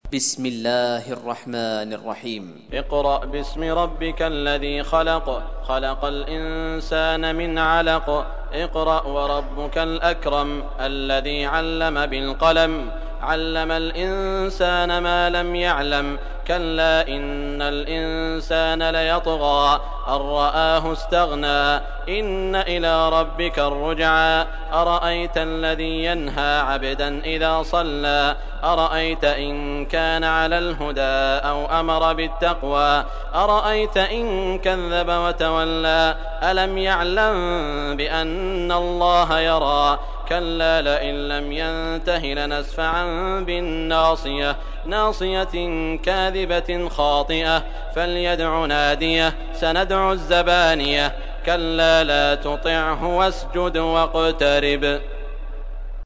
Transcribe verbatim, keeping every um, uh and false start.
بسم الله الرحمن الرحيم. اقرأ باسم ربك الذي خلق خلق الإنسان من علق اقرأ وربك الأكرم الذي علم بالقلم علم الإنسان ما لم يعلم كلا إن الإنسان ليطغى أن رآه استغنى إن إلى ربك الرجعى أرأيت الذي ينهى عبدا إذا صلى أرأيت إن كان على الهدى أو أمر بالتقوى أرأيت إن كذب وتولى ألم يعلم بأن الله يرى كلا لئن لم ينته لنسفعا بالناصية ناصية كاذبة خاطئة فليدع ناديه سندع الزبانية كلا لا تطعه واسجد واقترب.